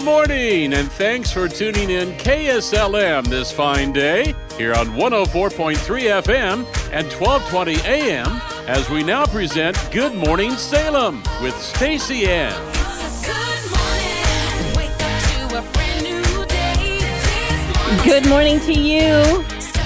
Good morning, and thanks for tuning in KSLM this fine day here on 104.3 FM and 1220 AM as we now present Good Morning Salem with Stacey Ann. Good morning to you.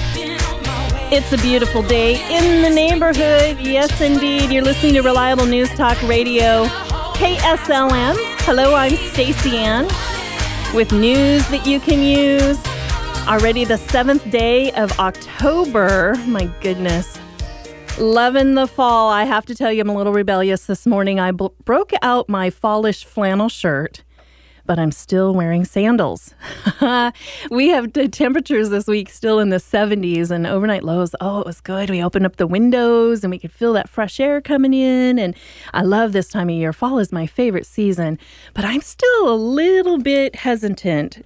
It's a beautiful day in the neighborhood. Yes, indeed. You're listening to Reliable News Talk Radio, KSLM. Hello, I'm Stacey Ann with news that you can use. Already the 7th day of October. My goodness. Loving the fall. I have to tell you, I'm a little rebellious this morning. I broke out my fallish flannel shirt, but I'm still wearing sandals. We have the temperatures this week still in the 70s and overnight lows. Oh, it was good. We opened up the windows and we could feel that fresh air coming in. And I love this time of year. Fall is my favorite season, but I'm still a little bit hesitant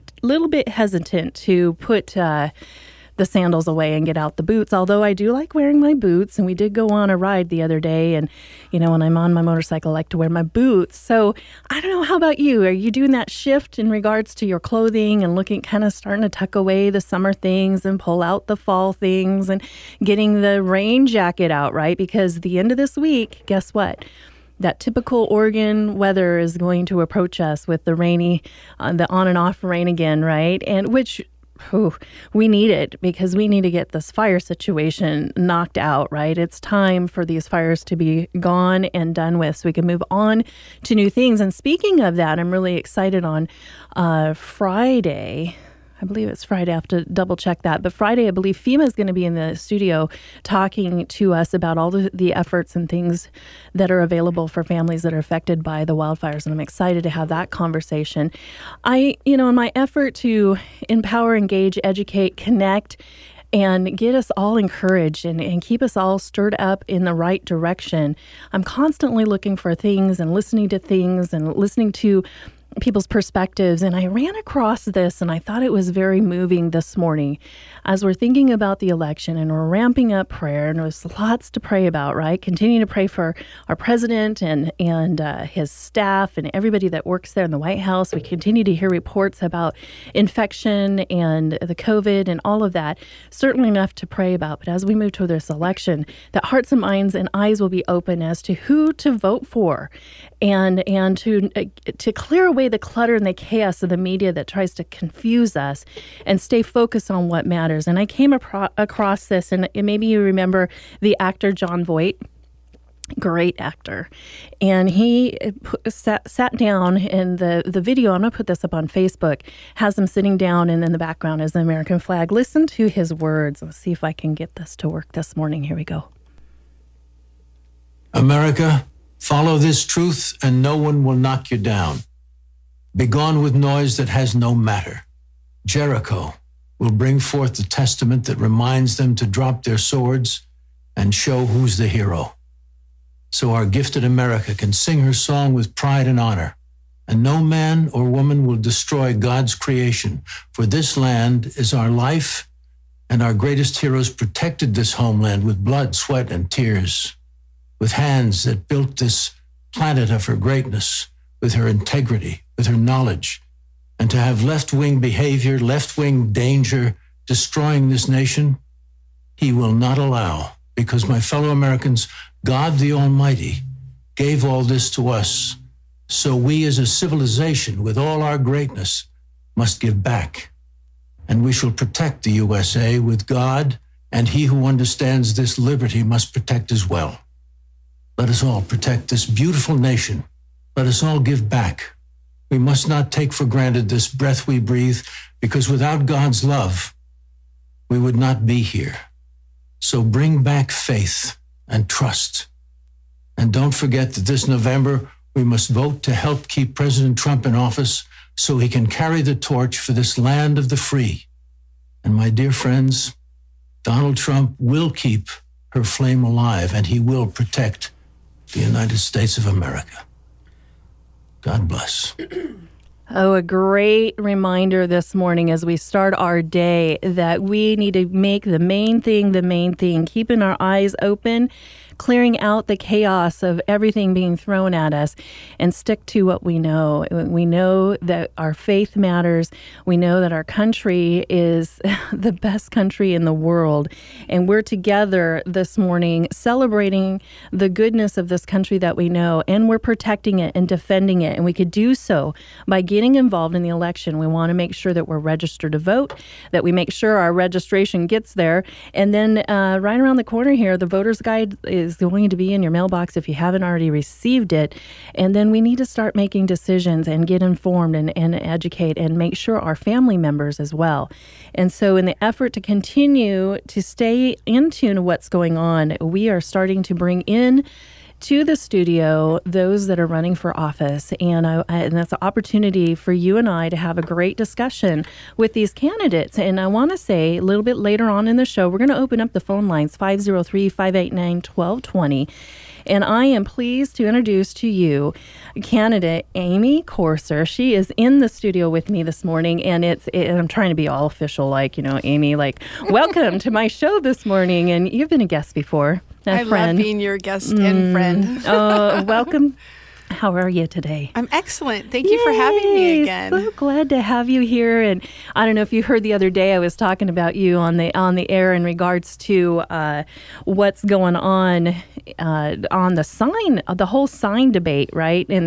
to put the sandals away and get out the boots, although I do like wearing my boots, and we did go on a ride the other day, and when I'm on my motorcycle I like to wear my boots. So I don't know, how about you? Are you doing that shift in regards to your clothing and starting to tuck away the summer things and pull out the fall things and getting the rain jacket out, right? Because the end of this week, guess what? That typical Oregon weather is going to approach us with the rainy, the on and off rain again, right? And which we need it because we need to get this fire situation knocked out, right? It's time for these fires to be gone and done with so we can move on to new things. And speaking of that, I'm really excited on Friday. I believe it's Friday. I have to double check that. But Friday, I believe FEMA is going to be in the studio talking to us about all the efforts and things that are available for families that are affected by the wildfires. And I'm excited to have that conversation. In my effort to empower, engage, educate, connect, and get us all encouraged and keep us all stirred up in the right direction, I'm constantly looking for things and listening to people's perspectives. And I ran across this and I thought it was very moving this morning as we're thinking about the election and we're ramping up prayer, and there's lots to pray about, right? Continue to pray for our president and his staff and everybody that works there in the White House. We continue to hear reports about infection and the COVID and all of that. Certainly enough to pray about. But as we move toward this election, that hearts and minds and eyes will be open as to who to vote for, and to clear away the clutter and the chaos of the media that tries to confuse us and stay focused on what matters. And I came across this, and maybe you remember the actor Jon Voight, great actor, and he sat down in the video. I'm going to put this up on Facebook, has him sitting down, and in the background is the American flag. Listen to his words. Let's see if I can get this to work this morning. Here we go. America, follow this truth and no one will knock you down. Begone with noise that has no matter. Jericho will bring forth the testament that reminds them to drop their swords and show who's the hero. So our gifted America can sing her song with pride and honor, and no man or woman will destroy God's creation, for this land is our life, and our greatest heroes protected this homeland with blood, sweat, and tears, with hands that built this planet of her greatness, with her integrity, with her knowledge. And to have left-wing behavior, left-wing danger destroying this nation, he will not allow, because my fellow Americans, God the Almighty gave all this to us. So we as a civilization, with all our greatness, must give back. And we shall protect the USA with God, and he who understands this liberty must protect as well. Let us all protect this beautiful nation. Let us all give back. We must not take for granted this breath we breathe, because without God's love, we would not be here. So bring back faith and trust. And don't forget that this November, we must vote to help keep President Trump in office so he can carry the torch for this land of the free. And my dear friends, Donald Trump will keep her flame alive, and he will protect the United States of America. God bless. Oh, a great reminder this morning as we start our day that we need to make the main thing, keeping our eyes open, clearing out the chaos of everything being thrown at us and stick to what we know. We know that our faith matters. We know that our country is the best country in the world. And we're together this morning celebrating the goodness of this country that we know, and we're protecting it and defending it. And we could do so by getting involved in the election. We want to make sure that we're registered to vote, that we make sure our registration gets there. And then right around the corner here, the voter's guide is going to be in your mailbox if you haven't already received it. And then we need to start making decisions and get informed and educate and make sure our family members as well. And so in the effort to continue to stay in tune to what's going on, we are starting to bring in to the studio those that are running for office. And that's an opportunity for you and I to have a great discussion with these candidates. And I want to say a little bit later on in the show, we're going to open up the phone lines, 503-589-1220. And I am pleased to introduce to you candidate Amy Corser. She is in the studio with me this morning, and I'm trying to be all official, like, Amy, like, welcome to my show this morning. And you've been a guest before. I love being your guest and friend. Welcome. How are you today? I'm excellent. Thank you for having me again. So glad to have you here. And I don't know if you heard the other day, I was talking about you on the air in regards to what's going on the sign, the whole sign debate, right? And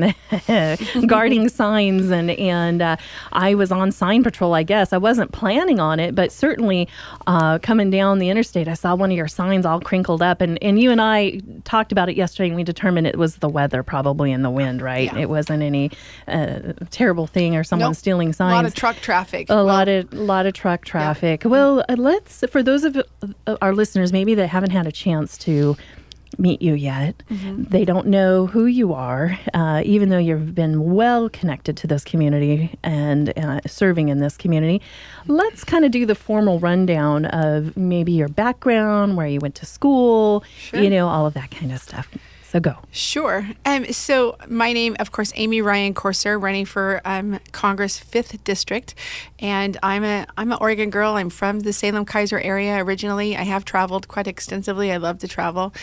the guarding signs. And I was on sign patrol, I guess. I wasn't planning on it, but certainly coming down the interstate, I saw one of your signs all crinkled up. And you and I talked about it yesterday, and we determined it was the weather probably in the wind, right? Yeah. It wasn't any terrible thing or someone stealing signs. A lot of truck traffic. A lot of truck traffic. Yeah. Well, let's, for those of our listeners maybe that haven't had a chance to meet you yet, they don't know who you are, even though you've been well connected to this community and serving in this community. Let's kind of do the formal rundown of maybe your background, where you went to school, all of that kind of stuff. So go. Sure. So my name, of course, Amy Ryan Corser, running for Congress 5th District. And I'm an Oregon girl. I'm from the Salem-Keizer area originally. I have traveled quite extensively. I love to travel.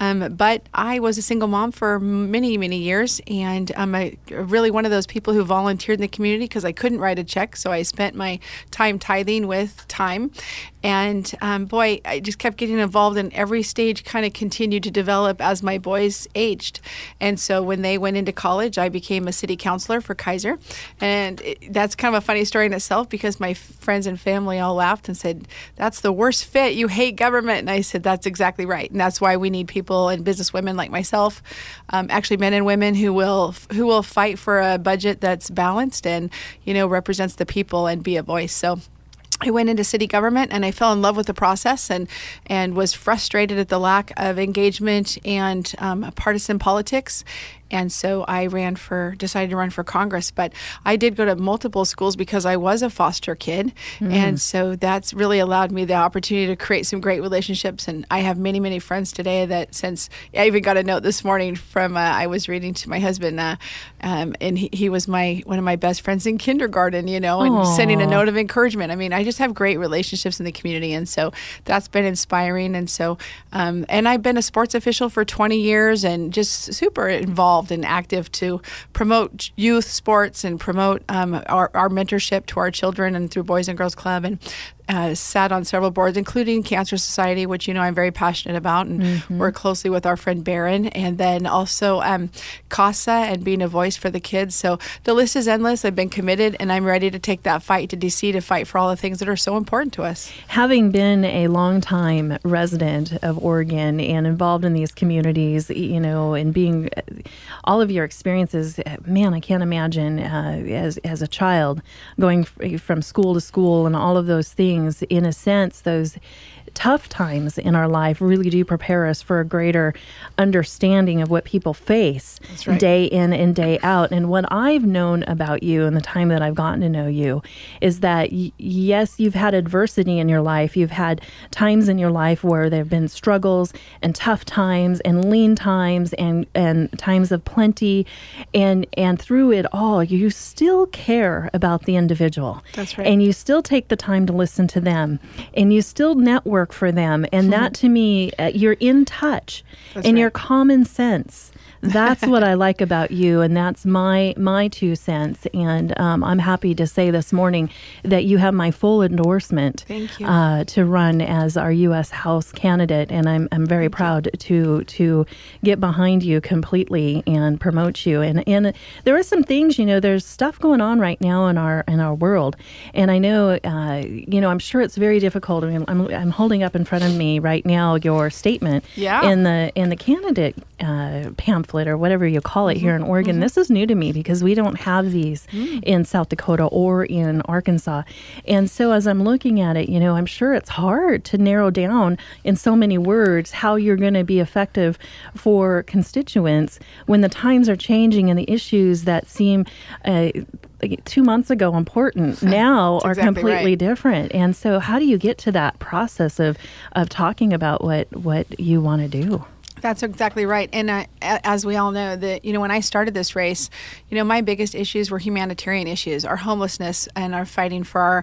But I was a single mom for many, many years. And I'm really one of those people who volunteered in the community because I couldn't write a check. So I spent my time tithing with time. And boy, I just kept getting involved, and every stage kind of continued to develop as my boys aged. And so when they went into college, I became a city councilor for Keizer. And that's kind of a funny story in itself, because my friends and family all laughed and said, "That's the worst fit. You hate government." And I said, "That's exactly right." And that's why we need people and businesswomen like myself, actually men and women who will fight for a budget that's balanced and, represents the people and be a voice. So I went into city government, and I fell in love with the process and was frustrated at the lack of engagement and partisan politics. And so I decided to run for Congress. But I did go to multiple schools because I was a foster kid. And so that's really allowed me the opportunity to create some great relationships. And I have many, many friends today that since I even got a note this morning from, I was reading to my husband, and he was one of my best friends in kindergarten, and sending a note of encouragement. I mean, I just have great relationships in the community. And so that's been inspiring. And so, and I've been a sports official for 20 years and just super involved and active to promote youth sports and promote our mentorship to our children and through Boys and Girls Club, and sat on several boards, including Cancer Society, which I'm very passionate about, and work closely with our friend Barron, and then also CASA and being a voice for the kids. So the list is endless. I've been committed, and I'm ready to take that fight to D.C. to fight for all the things that are so important to us. Having been a longtime resident of Oregon and involved in these communities, and being all of your experiences, man, I can't imagine as a child going from school to school and all of those things. In a sense, those tough times in our life really do prepare us for a greater understanding of what people face day in and day out. And what I've known about you and the time that I've gotten to know you is that, yes, you've had adversity in your life. You've had times in your life where there have been struggles and tough times and lean times and times of plenty. And through it all, you still care about the individual. That's right. And you still take the time to listen listen to them, and you still network for them. And that, to me, you're in touch, and your common sense. That's what I like about you, and that's my 2 cents. And I'm happy to say this morning that you have my full endorsement. Thank you. To run as our U.S. House candidate, and I'm very proud to get behind you completely and promote you. And there are some things, there's stuff going on right now in our world, and I know I'm sure it's very difficult. I mean, I'm holding up in front of me right now your statement in the candidate pamphlet, or whatever you call it, here in Oregon. This is new to me because we don't have these in South Dakota or in Arkansas. And so as I'm looking at it, I'm sure it's hard to narrow down in so many words how you're going to be effective for constituents when the times are changing and the issues that seem 2 months ago important now are exactly completely different. And so how do you get to that process of talking about what you want to do? That's exactly right. And as we all know, that when I started this race, my biggest issues were humanitarian issues, our homelessness, and our fighting for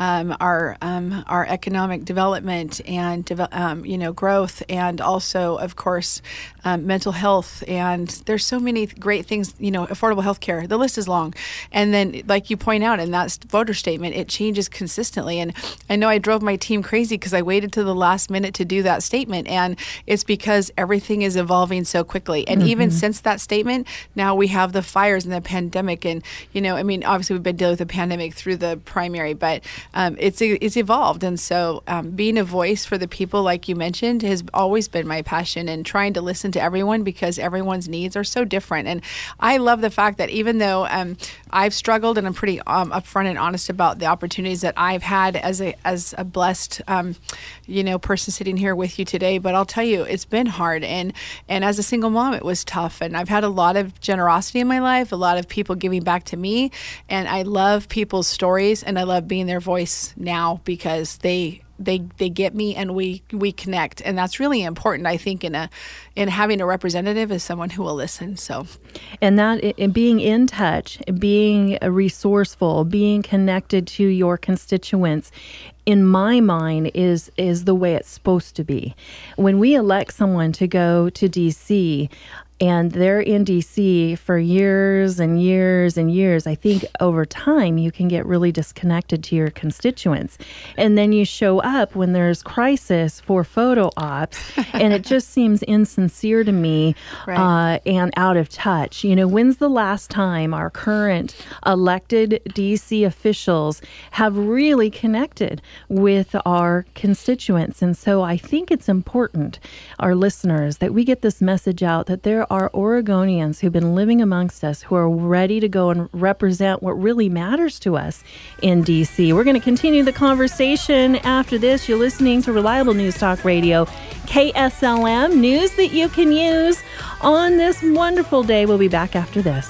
our economic development and growth, and also, of course, mental health. And there's so many great things. Affordable health care. The list is long. And then, like you point out in that voter statement, it changes consistently. And I know I drove my team crazy because I waited to the last minute to do that statement, and it's because everything is evolving so quickly. And even since that statement, now we have the fires and the pandemic. And, obviously we've been dealing with the pandemic through the primary, but it's evolved. And so being a voice for the people, like you mentioned, has always been my passion, and trying to listen to everyone because everyone's needs are so different. And I love the fact that even though I've struggled, and I'm pretty upfront and honest about the opportunities that I've had as a blessed, person sitting here with you today, but I'll tell you, it's been hard. And as a single mom, it was tough. And I've had a lot of generosity in my life, a lot of people giving back to me. And I love people's stories, and I love being their voice now because they get me, and we connect. And that's really important, I think, in having a representative is someone who will listen. So, and that being in touch, being resourceful, being connected to your constituents, in my mind, is the way it's supposed to be. When we elect someone to go to D.C., and they're in D.C. for years and years and years, I think over time you can get really disconnected to your constituents. And then you show up when there's crisis for photo ops, and it just seems insincere to me, and out of touch. When's the last time our current elected D.C. officials have really connected with our constituents? And so I think it's important, our listeners, that we get this message out that there are Oregonians who've been living amongst us who are ready to go and represent what really matters to us in D.C. We're going to continue the conversation after this. You're listening to Reliable News Talk Radio, KSLM, news that you can use on this wonderful day. We'll be back after this.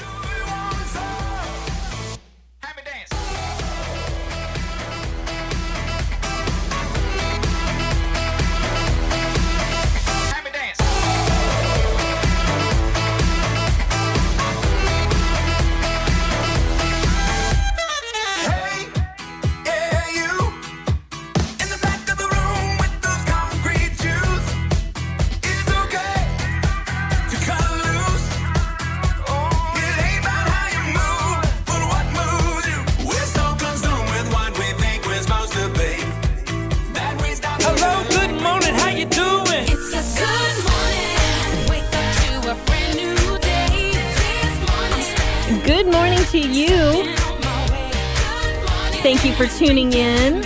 Good morning to you. Thank you for tuning in.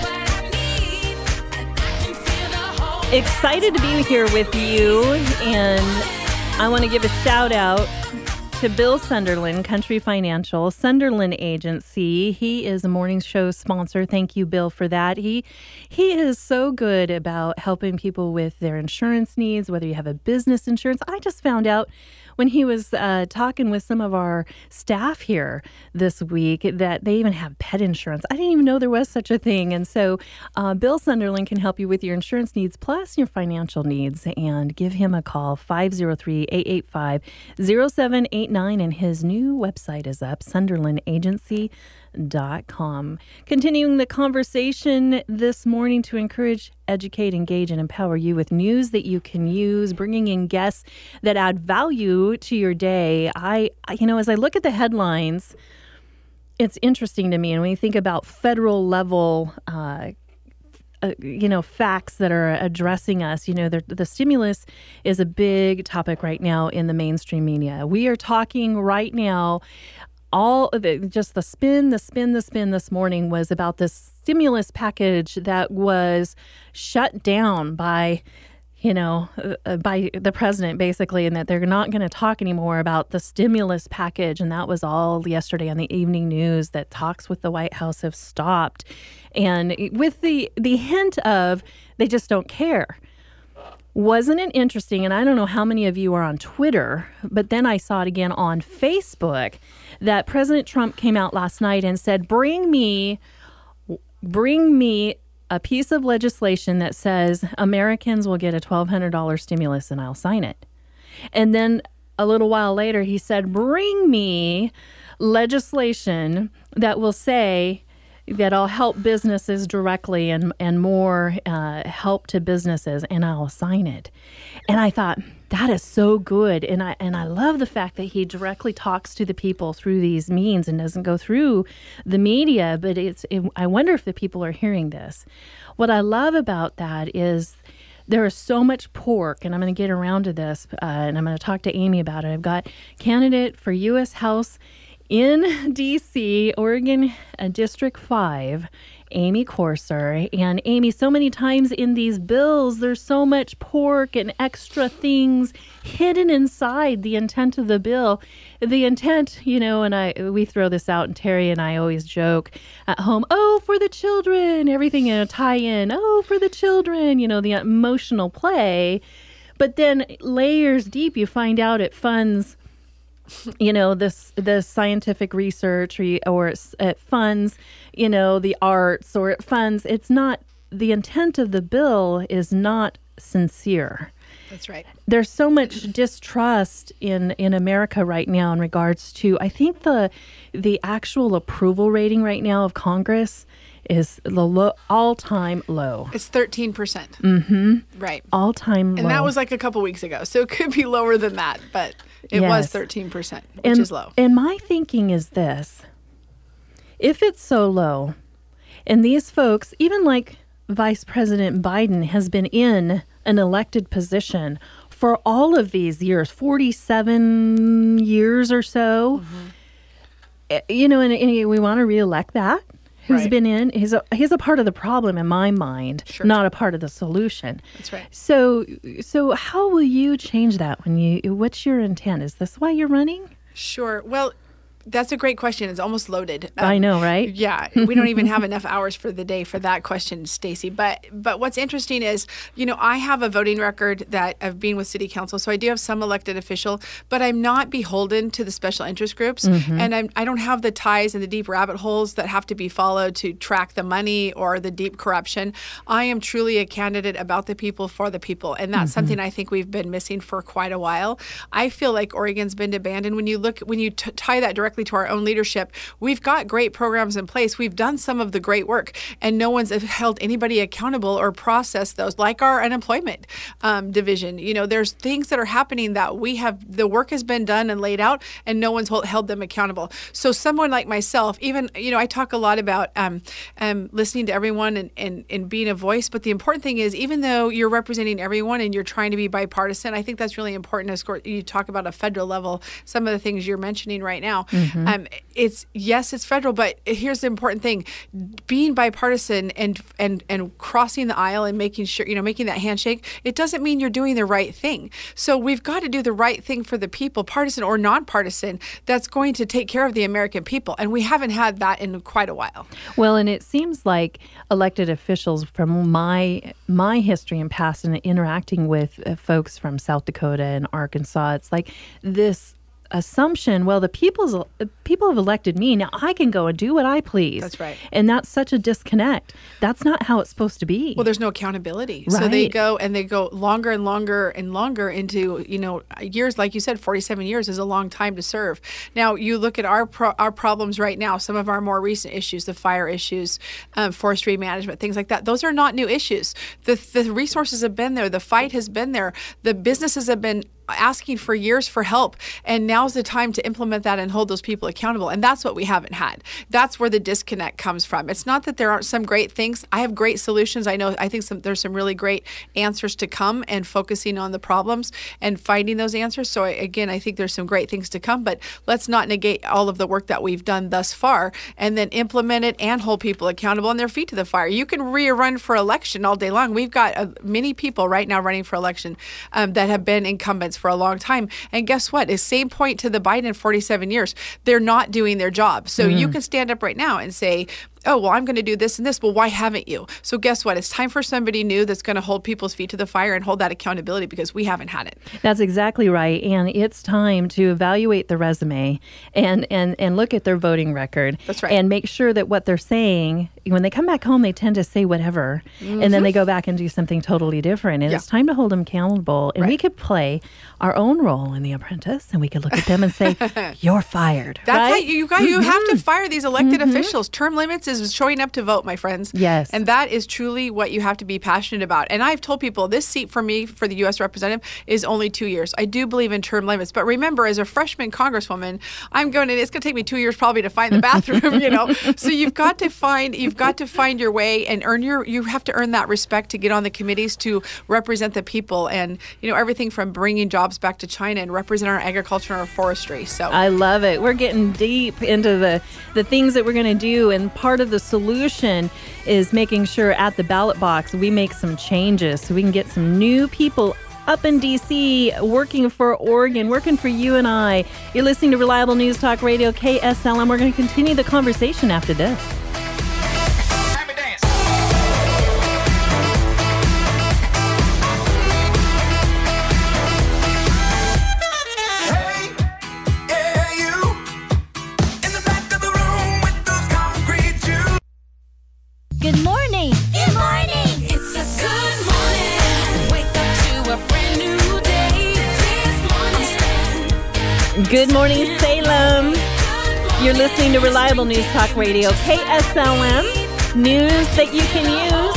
Excited to be here with you, and I want to give a shout out to Bill Sunderland, Country Financial, Sunderland Agency. He is a morning show sponsor. Thank you, Bill, for that. He is so good about helping people with their insurance needs, whether you have a business insurance. I just found out when he was talking with some of our staff here this week that they even have pet insurance. I didn't even know there was such a thing. And so Bill Sunderland can help you with your insurance needs plus your financial needs. And give him a call, 503-885-0789. And his new website is up, sunderlandagency.com. Continuing the conversation this morning to encourage, educate, engage, and empower you with news that you can use, bringing in guests that add value to your day. As I look at the headlines, it's interesting to me. And when you think about federal level, facts that are addressing us, the stimulus is a big topic right now in the mainstream media. We are talking right now, the spin this morning was about this stimulus package that was shut down by the president, basically, and that they're not going to talk anymore about the stimulus package. And that was all yesterday on the evening news, that talks with the White House have stopped. And with the hint of they just don't care. Wasn't it interesting? And I don't know how many of you are on Twitter, but then I saw it again on Facebook, that President Trump came out last night and said, bring me a piece of legislation that says Americans will get a $1,200 stimulus and I'll sign it. And then a little while later, he said, bring me legislation that will say that I'll help businesses directly and more help to businesses, and I'll sign it. And I thought, that is so good. And I love the fact that he directly talks to the people through these means and doesn't go through the media. But I wonder if the people are hearing this. What I love about that is there is so much pork, and I'm going to get around to this, and I'm going to talk to Amy about it. I've got candidate for U.S. House in D.C., Oregon District 5, Amy Corser. And Amy, so many times in these bills, there's so much pork and extra things hidden inside the intent of the bill. The intent, and we throw this out, and Terry and I always joke at home, oh, for the children, everything in a tie-in, oh, for the children, the emotional play. But then layers deep, you find out it funds the scientific research or it funds, the arts, or it funds, it's not, the intent of the bill is not sincere. That's right. There's so much distrust in America right now in regards to, I think the actual approval rating right now of Congress is the all-time low. It's 13%. Mm-hmm. Right. All-time low. And that was like a couple weeks ago, so it could be lower than that, but it was 13%, which is low. And my thinking is this. If it's so low, and these folks, even like Vice President Biden has been in an elected position for all of these years, 47 years or so, and we want to reelect that. Who's been in? He's a part of the problem in my mind, not a part of the solution. That's right. So how will you change that what's your intent? Is this why you're running? Sure. Well, that's a great question. It's almost loaded. I know, right? Yeah. We don't even have enough hours for the day for that question, Stacey. But what's interesting is, I have a voting record that of being with city council. So I do have some elected official, but I'm not beholden to the special interest groups. Mm-hmm. And I don't have the ties and the deep rabbit holes that have to be followed to track the money or the deep corruption. I am truly a candidate about the people for the people. And that's something I think we've been missing for quite a while. I feel like Oregon's been abandoned. When you tie that directly to our own leadership, we've got great programs in place. We've done some of the great work, and no one's held anybody accountable or processed those, like our unemployment division. There's things that are happening that the work has been done and laid out, and no one's held them accountable. So someone like myself, even, I talk a lot about listening to everyone and being a voice, but the important thing is, even though you're representing everyone and you're trying to be bipartisan, I think that's really important. As you talk about a federal level, some of the things you're mentioning right now. It's federal, but here's the important thing: being bipartisan and crossing the aisle and making sure, making that handshake. It doesn't mean you're doing the right thing. So we've got to do the right thing for the people, partisan or nonpartisan, that's going to take care of the American people. And we haven't had that in quite a while. Well, and it seems like elected officials from my history and past and interacting with folks from South Dakota and Arkansas, it's like this assumption, well, the people have elected me, now I can go and do what I please. That's right. And that's such a disconnect. That's not how it's supposed to be. Well, there's no accountability. Right. So they go longer and longer and longer into, years. Like you said, 47 years is a long time to serve. Now, you look at our problems right now, some of our more recent issues, the fire issues, forestry management, things like that. Those are not new issues. The resources have been there. The fight has been there. The businesses have been asking for years for help, and now's the time to implement that and hold those people accountable. And that's what we haven't had. That's where the disconnect comes from. It's not that there aren't some great things. I have great solutions. I think there's some really great answers to come, and focusing on the problems and finding those answers. So again, I think there's some great things to come, but let's not negate all of the work that we've done thus far, and then implement it and hold people accountable and their feet to the fire. You can rerun for election all day long. We've got many people right now running for election that have been incumbents for a long time. And guess what? The same point to the Biden 47 years. They're not doing their job. So you can stand up right now and say, oh, well, I'm going to do this and this. Well, why haven't you? So guess what? It's time for somebody new that's going to hold people's feet to the fire and hold that accountability, because we haven't had it. That's exactly right. And it's time to evaluate the resume and look at their voting record. That's right. And make sure that what they're saying, when they come back home, they tend to say whatever. And then they go back and do something totally different. And it's time to hold them accountable. And we could play our own role in The Apprentice, and we could look at them and say, you're fired. That's right? how you have to fire these elected officials. Term limits is showing up to vote, my friends. Yes. And that is truly what you have to be passionate about. And I've told people this seat for me, for the U.S. representative, is only 2 years. I do believe in term limits. But remember, as a freshman congresswoman, it's going to take me 2 years probably to find the bathroom, So you've got to find your way and you have to earn that respect to get on the committees to represent the people, and, everything from bringing jobs back to China and represent our agriculture and our forestry. So I love it. We're getting deep into the things that we're going to do, and part of the solution is making sure at the ballot box we make some changes so we can get some new people up in D.C. working for Oregon, working for you and I. You're listening to Reliable News Talk Radio, KSLM. We're going to continue the conversation after this. Good morning. Good morning. It's a good morning. Wake up to a brand new day. This morning. Good morning, Salem. You're listening to Reliable News Talk Radio, KSLM. News that you can use.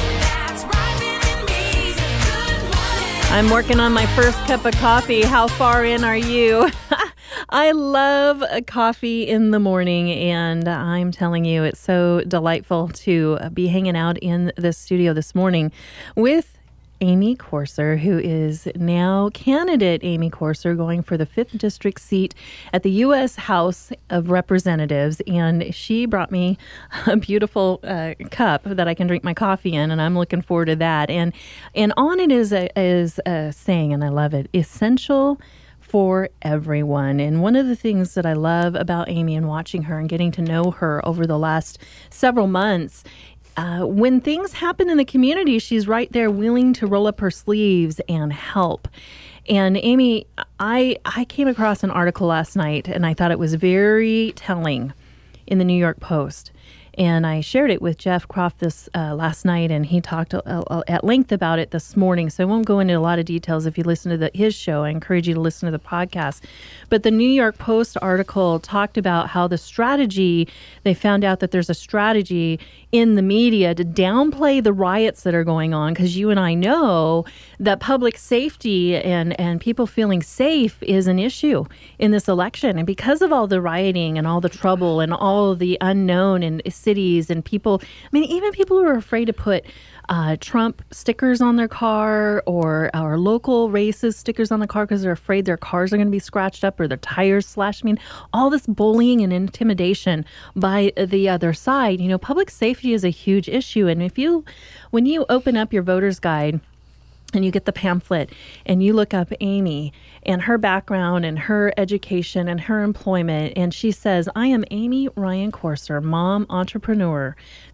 I'm working on my first cup of coffee. How far in are you? I love a coffee in the morning, and I'm telling you, it's so delightful to be hanging out in the studio this morning with Amy Corser, who is now candidate Amy Corser, going for the 5th District seat at the U.S. House of Representatives. And she brought me a beautiful cup that I can drink my coffee in, and I'm looking forward to that. And on it is a saying, and I love it, essential for everyone. And one of the things that I love about Amy and watching her and getting to know her over the last several months, when things happen in the community, she's right there willing to roll up her sleeves and help. And Amy, I came across an article last night, and I thought it was very telling in the New York Post. And I shared it with Jeff Croft this last night, and he talked at length about it this morning. So I won't go into a lot of details. If you listen to his show, I encourage you to listen to the podcast. But the New York Post article talked about how the strategy, they found out that there's a strategy in the media to downplay the riots that are going on, because you and I know that public safety and people feeling safe is an issue in this election. And because of all the rioting and all the trouble and all the unknown in cities and people, even people who are afraid to put Trump stickers on their car or our local racist stickers on the car because they're afraid their cars are going to be scratched up or their tires slashed. All this bullying and intimidation by the other side. Public safety is a huge issue. And when you open up your voter's guide and you get the pamphlet and you look up Amy and her background and her education and her employment, and she says, I am Amy Ryan Corser, mom, entrepreneur,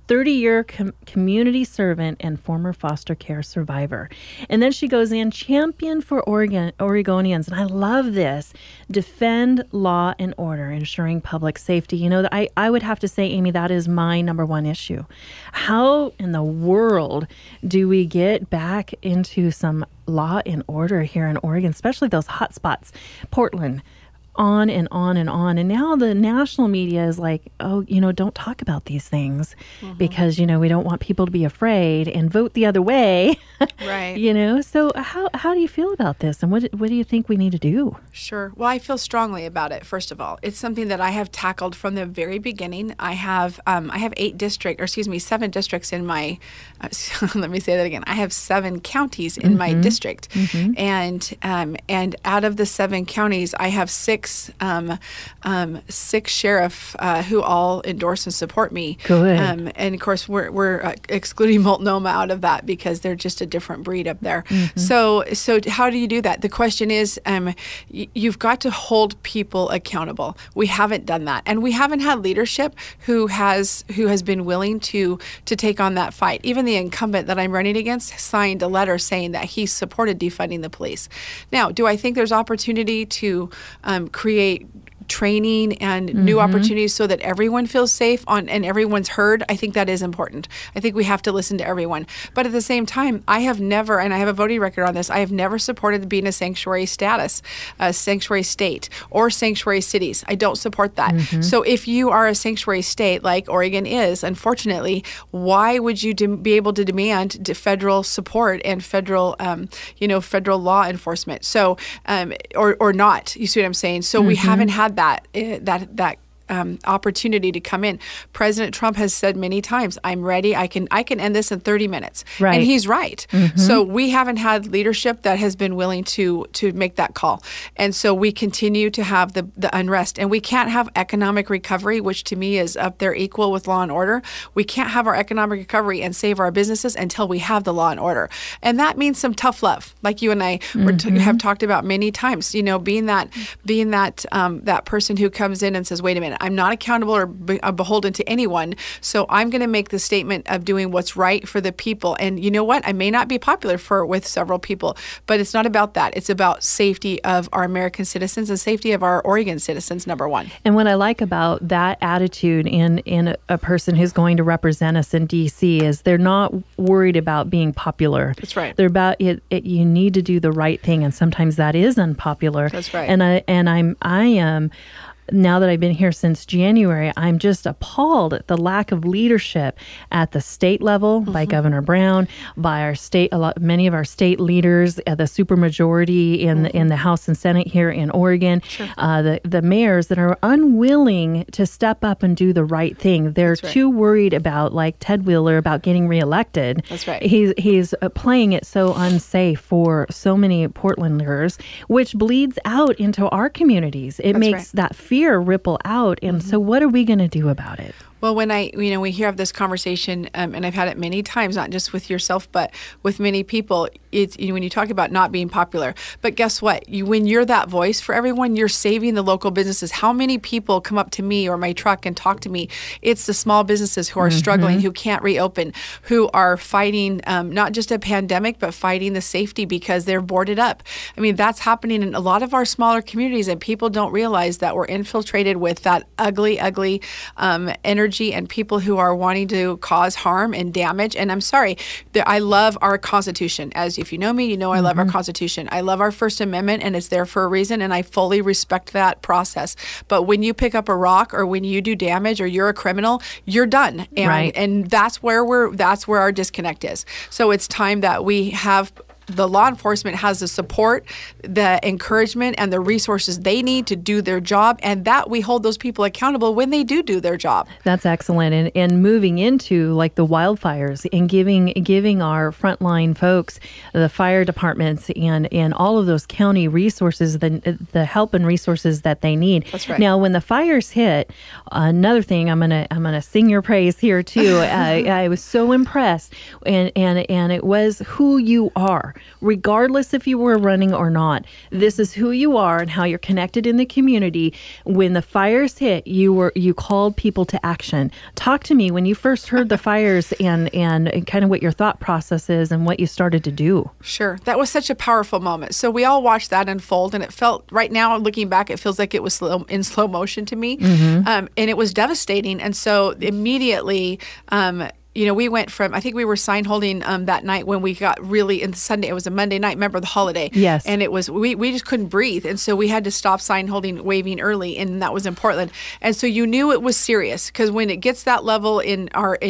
30-year community servant and former foster care survivor. And then she goes in, champion for Oregonians. And I love this. Defend law and order, ensuring public safety. You know, I would have to say, Amy, that is my number one issue. How in the world do we get back into some law and order here in Oregon, especially those hot spots, Portland, on and on and on. And now the national media is like, oh, you know, don't talk about these things because, you know, we don't want people to be afraid and vote the other way. Right. You know, so how do you feel about this? And what do you think we need to do? Sure. Well, I feel strongly about it, first of all. It's something that I have tackled from the very beginning. I have 7 districts in my, let me say that again. I have 7 counties in my district. And out of the 7 counties, I have 6 sheriff who all endorse and support me. Good. And of course, we're excluding Multnomah out of that because they're just a different breed up there. So how do you do that? The question is, you've got to hold people accountable. We haven't done that, and we haven't had leadership who has been willing to take on that fight. Even the incumbent that I'm running against signed a letter saying that he supported defunding the police. Now, do I think there's opportunity to create training and new opportunities so that everyone feels safe and everyone's heard? I think that is important. I think we have to listen to everyone. But at the same time, I have never, and I have a voting record on this, I have never supported being a sanctuary status, a sanctuary state, or sanctuary cities. I don't support that. So if you are a sanctuary state like Oregon is, unfortunately, why would you be able to demand federal support and federal law enforcement? So, or not, you see what I'm saying? So we haven't had that opportunity to come in. President Trump has said many times, I'm ready. I can end this in 30 minutes. Right. And he's right. So we haven't had leadership that has been willing to make that call. And so we continue to have the unrest. And we can't have economic recovery, which to me is up there equal with law and order. We can't have our economic recovery and save our businesses until we have the law and order. And that means some tough love, like you and I have talked about many times, you know, being that person who comes in and says, wait a minute, I'm not accountable or beholden to anyone. So I'm going to make the statement of doing what's right for the people. And you know what? I may not be popular with several people, but it's not about that. It's about safety of our American citizens and safety of our Oregon citizens, number one. And what I like about that attitude in a person who's going to represent us in D.C. is they're not worried about being popular. That's right. They're about it. You need to do the right thing, and sometimes that is unpopular. That's right. And I am. Now that I've been here since January, I'm just appalled at the lack of leadership at the state level by Governor Brown, by our state, many of our state leaders, the supermajority in the House and Senate here in Oregon, the mayors that are unwilling to step up and do the right thing. They're too worried about, like Ted Wheeler, about getting reelected. That's right. He's playing it so unsafe for so many Portlanders, which bleeds out into our communities. It makes that fear ripple out. And so what are we going to do about it? Well, when we hear of this conversation, and I've had it many times, not just with yourself, but with many people, it's, when you talk about not being popular, but guess what? When you're that voice for everyone, you're saving the local businesses. How many people come up to me or my truck and talk to me? It's the small businesses who are struggling, who can't reopen, who are fighting not just a pandemic, but fighting the safety because they're boarded up. I mean, that's happening in a lot of our smaller communities, and people don't realize that we're infiltrated with that ugly energy and people who are wanting to cause harm and damage. And I'm sorry, I love our Constitution. As if you know me, you know I love our Constitution. I love our First Amendment, and it's there for a reason, and I fully respect that process. But when you pick up a rock or when you do damage or you're a criminal, you're done. And that's where our disconnect is. So it's time that we have the law enforcement has the support, the encouragement, and the resources they need to do their job, and that we hold those people accountable when they do their job. That's excellent. And moving into like the wildfires and giving our frontline folks, the fire departments and all of those county resources, the help and resources that they need. That's right. Now, when the fires hit, another thing I'm gonna sing your praise here too. I was so impressed, and it was who you are. regardless if you were running or not. This is who you are and how you're connected in the community. When the fires hit, you called people to action. Talk to me when you first heard the fires and kind of what your thought process is and what you started to do. Sure. That was such a powerful moment. So we all watched that unfold, and it felt, right now, looking back, it feels like it was in slow motion to me. And it was devastating. And so immediately, we went from, I think we were sign holding that night when we got really in Sunday. It was a Monday night. Remember the holiday? Yes. And it was, we just couldn't breathe. And so we had to stop sign holding, waving early. And that was in Portland. And so you knew it was serious, because when it gets that level in our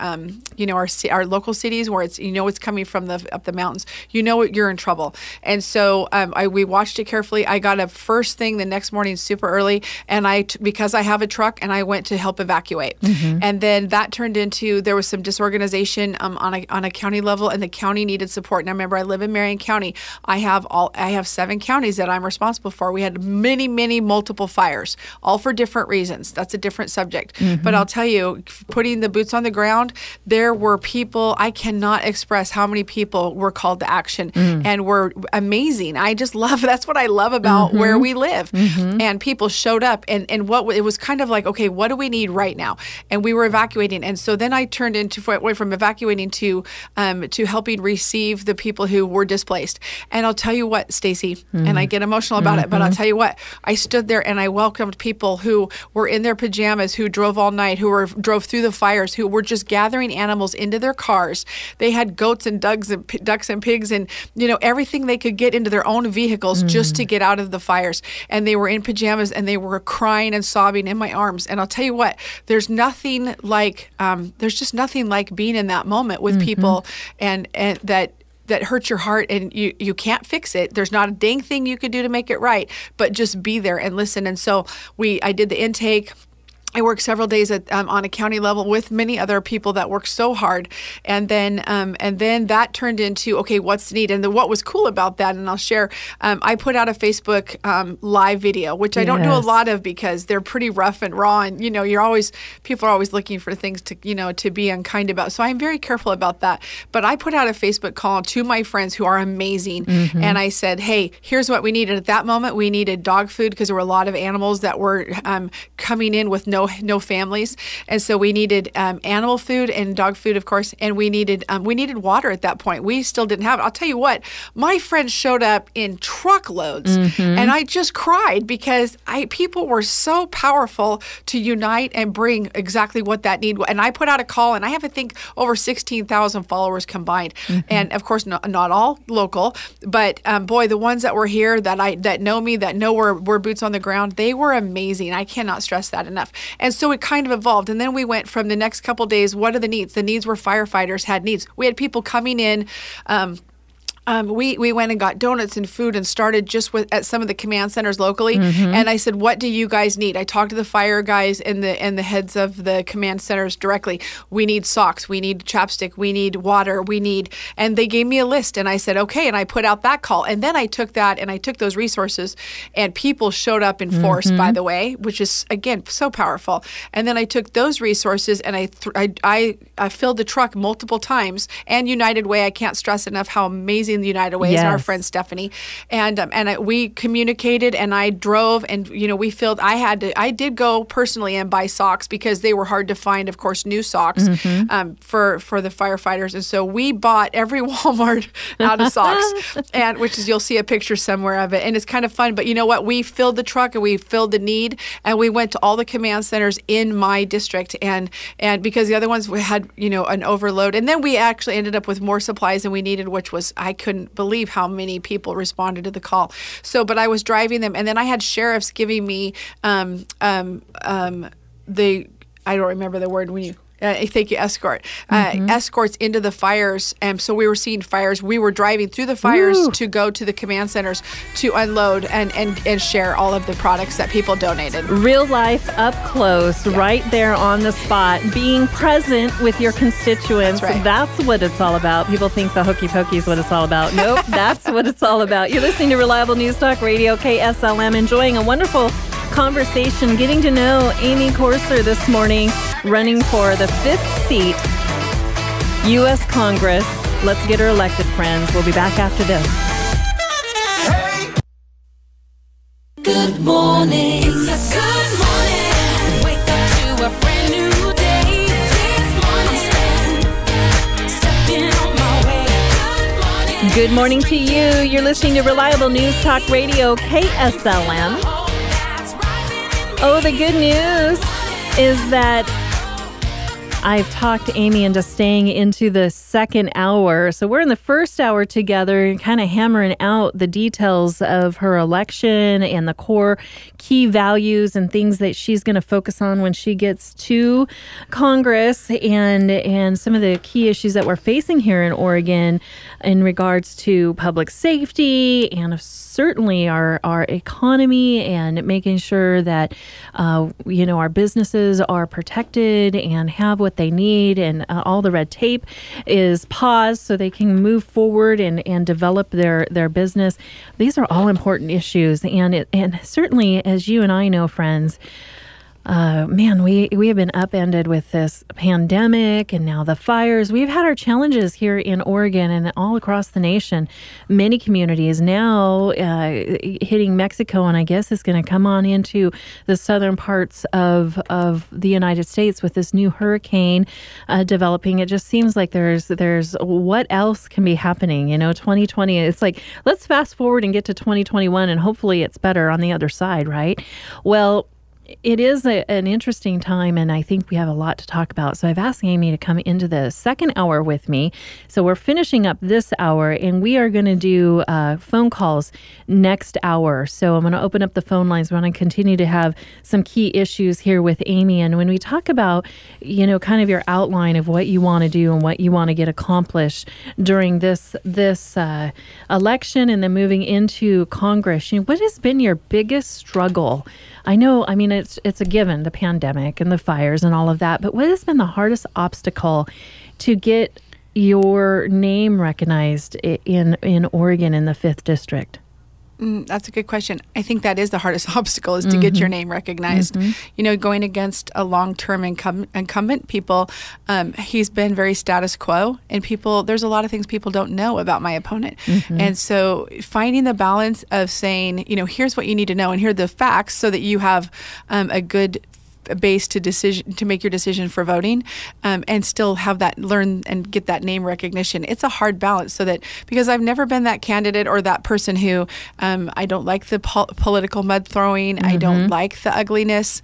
local cities where it's, it's coming from up the mountains, you're in trouble. And so we watched it carefully. I got up first thing the next morning super early, and because I have a truck, and I went to help evacuate. And then that turned into, there was some disorganization on a county level, and the county needed support. Now remember, I live in Marion County. I have 7 counties that I'm responsible for. We had many multiple fires, all for different reasons. That's a different subject. But I'll tell you, putting the boots on the ground, there were people, I cannot express how many people were called to action and were amazing. I just love, that's what I love about where we live. And people showed up, and it was kind of like, okay, what do we need right now? And we were evacuating. And so then I turned into, went from evacuating to helping receive the people who were displaced. And I'll tell you what, Stacy, and I get emotional about it, but I'll tell you what, I stood there and I welcomed people who were in their pajamas, who drove all night, drove through the fires, who were just gathering animals into their cars. They had goats and ducks and pigs and everything they could get into their own vehicles just to get out of the fires. And they were in pajamas, and they were crying and sobbing in my arms. And I'll tell you what, there's just nothing like being in that moment with people and that hurts your heart, and you can't fix it. There's not a dang thing you could do to make it right, but just be there and listen. And so I did the intake. I worked several days on a county level with many other people that worked so hard, and then that turned into, okay, what's the need? And what was cool about that, and I'll share, I put out a Facebook live video, which I don't do a lot of because they're pretty rough and raw, and people are always looking for things to be unkind about. So I'm very careful about that. But I put out a Facebook call to my friends who are amazing, and I said, hey, here's what we needed at that moment. We needed dog food because there were a lot of animals that were coming in with no families, and so we needed animal food and dog food, of course, and we needed water at that point. We still didn't have it. I'll tell you what, my friends showed up in truckloads, and I just cried because people were so powerful to unite and bring exactly what that need. And I put out a call, and I have, I think, over 16,000 followers combined, and of course, not all local, but boy, the ones that were here that know me, that know we're boots on the ground, they were amazing. I cannot stress that enough. And so it kind of evolved. And then we went from the next couple days, what are the needs? The needs were firefighters had needs. We had people coming in. We went and got donuts and food and started just at some of the command centers locally. And I said, what do you guys need? I talked to the fire guys and the heads of the command centers directly. We need socks. We need chapstick. We need water. And they gave me a list, and I said, okay. And I put out that call. And then I took that and I took those resources, and people showed up in force, by the way, which is, again, so powerful. And then I took those resources and I filled the truck multiple times. And United Way, I can't stress enough how amazing the United Way is, and our friend Stephanie, and we communicated, and I drove, and we filled. I did go personally and buy socks because they were hard to find, of course, new socks for the firefighters, and so we bought every Walmart out of socks, and which is, you'll see a picture somewhere of it, and it's kind of fun. But you know what? We filled the truck and we filled the need, and we went to all the command centers in my district, and because the other ones had an overload, and then we actually ended up with more supplies than we needed, which was, I couldn't believe how many people responded to the call. So, but I was driving them, and then I had sheriffs giving me I don't remember the word when you. Thank you, escort. Escorts into the fires. And so we were seeing fires. We were driving through the fires to go to the command centers to unload and share all of the products that people donated. Real life, up close, right there on the spot, being present with your constituents. That's right. That's what it's all about. People think the hokey pokey is what it's all about. Nope, that's what it's all about. You're listening to Reliable News Talk Radio, KSLM, enjoying a wonderful conversation, getting to know Amy Corser this morning, running for the 5th seat, U.S. Congress, Let's get her elected, friends. We'll be back after this. Good morning. It's a good morning. Wake up to a brand new day. This morning, stepping on my way. Good morning. Good morning to you. You're listening to Reliable News Talk Radio, KSLM. Oh, the good news is that I've talked Amy into staying into the second hour. So we're in the first hour together, kind of hammering out the details of her election and the core key values and things that she's going to focus on when she gets to Congress, and some of the key issues that we're facing here in Oregon in regards to public safety and certainly our economy and making sure that our businesses are protected and have what they need, and all the red tape is paused so they can move forward and develop their business. These are all important issues, and certainly, as you and I know, friends, we have been upended with this pandemic and now the fires. We've had our challenges here in Oregon and all across the nation. Many communities now hitting Mexico, and I guess it's going to come on into the southern parts of the United States with this new hurricane developing. It just seems like there's what else can be happening? 2020, it's like, let's fast forward and get to 2021 and hopefully it's better on the other side, right? Well, it is an interesting time, and I think we have a lot to talk about. So I've asked Amy to come into the second hour with me. So we're finishing up this hour, and we are going to do phone calls next hour. So I'm going to open up the phone lines. We want to continue to have some key issues here with Amy. And when we talk about, kind of your outline of what you want to do and what you want to get accomplished during this election and then moving into Congress, what has been your biggest struggle? It's a given, the pandemic and the fires and all of that, but what has been the hardest obstacle to get your name recognized in Oregon in the 5th District? That's a good question. I think that is the hardest obstacle, is to get your name recognized. Going against a long-term incumbent, people, he's been very status quo, and there's a lot of things people don't know about my opponent. And so finding the balance of saying, here's what you need to know and here are the facts so that you have a good base to make your decision for voting, and still have that, learn and get that name recognition. It's a hard balance, so that, because I've never been that candidate or that person who, I don't like the political mud throwing, I don't like the ugliness,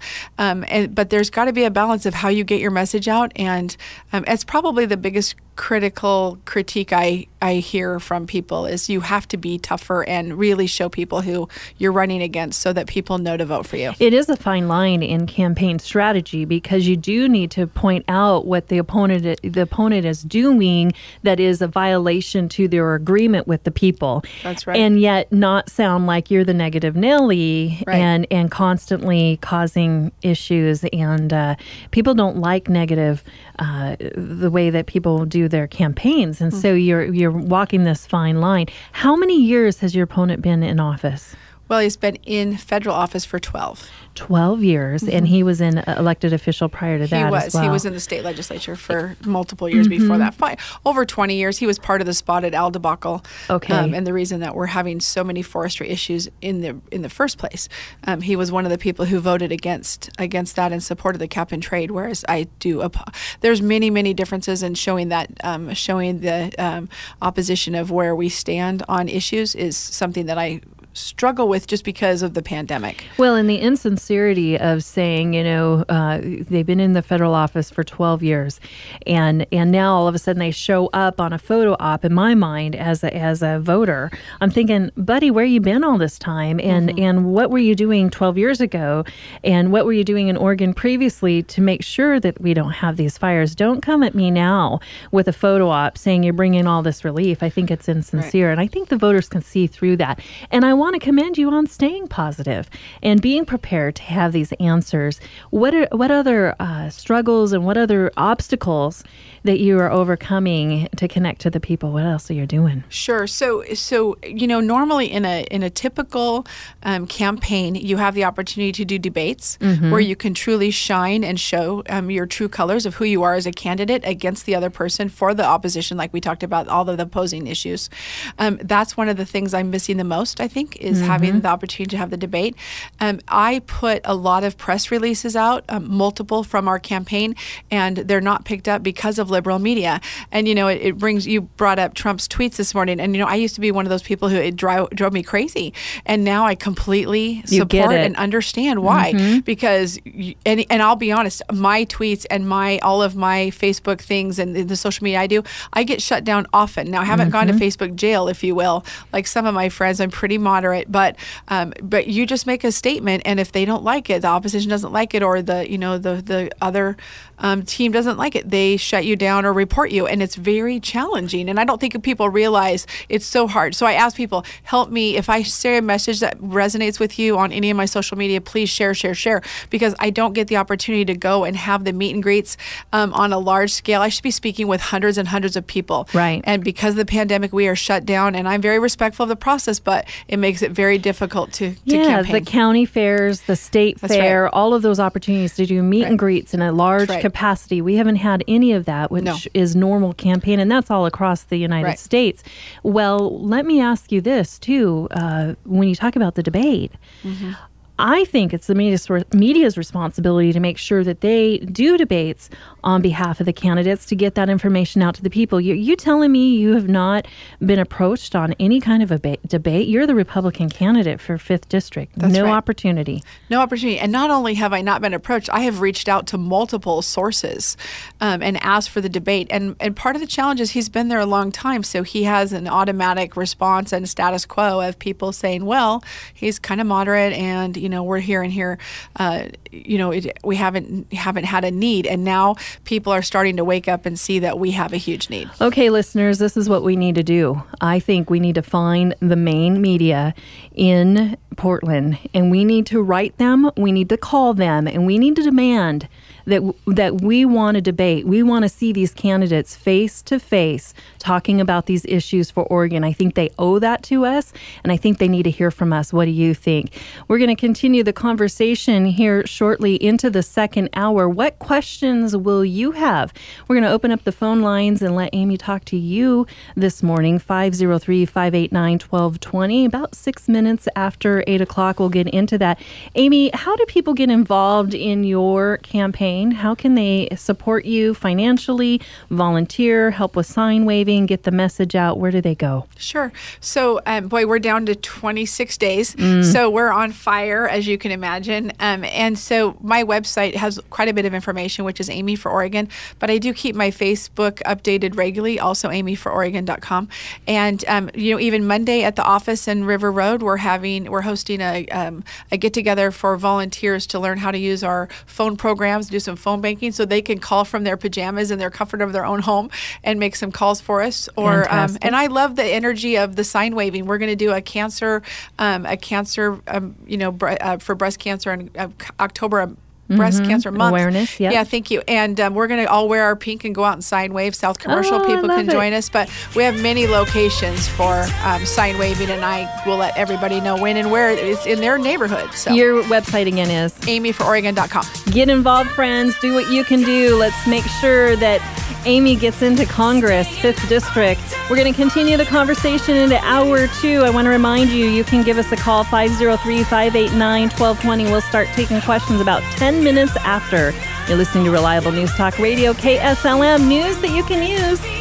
but there's got to be a balance of how you get your message out, and it's probably the biggest critical critique I hear from people is you have to be tougher and really show people who you're running against so that people know to vote for you. It is a fine line in campaign strategy, because you do need to point out what the opponent is doing that is a violation to their agreement with the people. That's right. And yet not sound like you're the negative Nelly, right, and constantly causing issues. And people don't like negative the way that people do their campaigns. And so you're walking this fine line. How many years has your opponent been in office? Well, he's been in federal office for 12. 12 years, and he was an elected official prior to that as well. He was in the state legislature for multiple years before that. Over 20 years. He was part of the Spotted Owl debacle. Okay. And the reason that we're having so many forestry issues in the first place. He was one of the people who voted against that and supported the cap and trade, whereas I do. There's many differences in showing that, showing the opposition of where we stand on issues is something that I struggle with just because of the pandemic. Well, and the insincerity of saying, they've been in the federal office for 12 years, and now all of a sudden they show up on a photo op. In my mind, as a voter, I'm thinking, buddy, where you been all this time, and what were you doing 12 years ago, and what were you doing in Oregon previously to make sure that we don't have these fires? Don't come at me now with a photo op saying you're bringing all this relief. I think it's insincere, right. And I think the voters can see through that. And I want to commend you on staying positive and being prepared to have these answers. What other struggles and what other obstacles that you are overcoming to connect to the people? What else are you doing? Sure. So normally in a typical campaign, you have the opportunity to do debates where you can truly shine and show your true colors of who you are as a candidate against the other person for the opposition, like we talked about, all of the opposing issues. That's one of the things I'm missing the most, I think, is having the opportunity to have the debate. I put a lot of press releases out, multiple from our campaign, and they're not picked up because of liberal media. And, it brings, you brought up Trump's tweets this morning, and, I used to be one of those people who it drove me crazy. And now I completely support and understand why. Because, and I'll be honest, my tweets and all of my Facebook things and the social media I do, I get shut down often. Now, I haven't gone to Facebook jail, if you will, like some of my friends. I'm pretty moderate, but you just make a statement, and if they don't like it, the opposition doesn't like it, or the other team doesn't like it, they shut you down or report you, and it's very challenging. And I don't think people realize it's so hard. So I ask people, help me. If I share a message that resonates with you on any of my social media, please share, because I don't get the opportunity to go and have the meet and greets on a large scale. I should be speaking with hundreds and hundreds of people. Right. And because of the pandemic, we are shut down, and I'm very respectful of the process, but it makes it very difficult to campaign. The county fairs, the state fair, all of those opportunities to do meet and greets in a large capacity. We haven't had any of that, which is normal campaign, and that's all across the United States. Well, let me ask you this, too. When you talk about the debate, I think it's the media's responsibility to make sure that they do debates on behalf of the candidates to get that information out to the people. You telling me you have not been approached on any kind of a debate? You're the Republican candidate for 5th District. That's no right. opportunity. No opportunity. And not only have I not been approached, I have reached out to multiple sources and asked for the debate. And part of the challenge is he's been there a long time, so he has an automatic response and status quo of people saying, well, he's kind of moderate, and, we're here and here. We haven't had a need, and now people are starting to wake up and see that we have a huge need. Okay, listeners, this is what we need to do. I think we need to find the main media in Portland, and we need to write them, we need to call them, and we need to demand that we want to debate. We want to see these candidates face to face talking about these issues for Oregon. I think they owe that to us, and I think they need to hear from us. What do you think? We're going to continue the conversation here shortly into the second hour. What questions will you have? We're going to open up the phone lines and let Amy talk to you this morning, 503-589-1220. About 6 minutes after 8 o'clock, we'll get into that. Amy, how do people get involved in your campaign? How can they support you financially, volunteer, help with sign waving, get the message out? Where do they go? Sure. So, we're down to 26 days. So we're on fire, as you can imagine. And so my website has quite a bit of information, which is Amy for Oregon. But I do keep my Facebook updated regularly, also amyfororegon.com. And, even Monday at the office in River Road, we're hosting a get-together for volunteers to learn how to use our phone programs, do some phone banking, so they can call from their pajamas in their comfort of their own home and make some calls for us. Or and I love the energy of the sign waving. We're going to do a cancer for breast cancer in October. Breast Cancer Month. Awareness, yes. Yeah, thank you. And we're going to all wear our pink and go out and sign wave. South Commercial people can join us. But we have many locations for sign waving, and I will let everybody know when and where it's in their neighborhood. So your website again is? amyfororegon.com. Get involved, friends. Do what you can do. Let's make sure that Amy gets into Congress, 5th District. We're going to continue the conversation into hour 2. I want to remind you can give us a call, 503-589-1220. We'll start taking questions about 10 minutes after. You're listening to Reliable News Talk Radio, KSLM, news that you can use.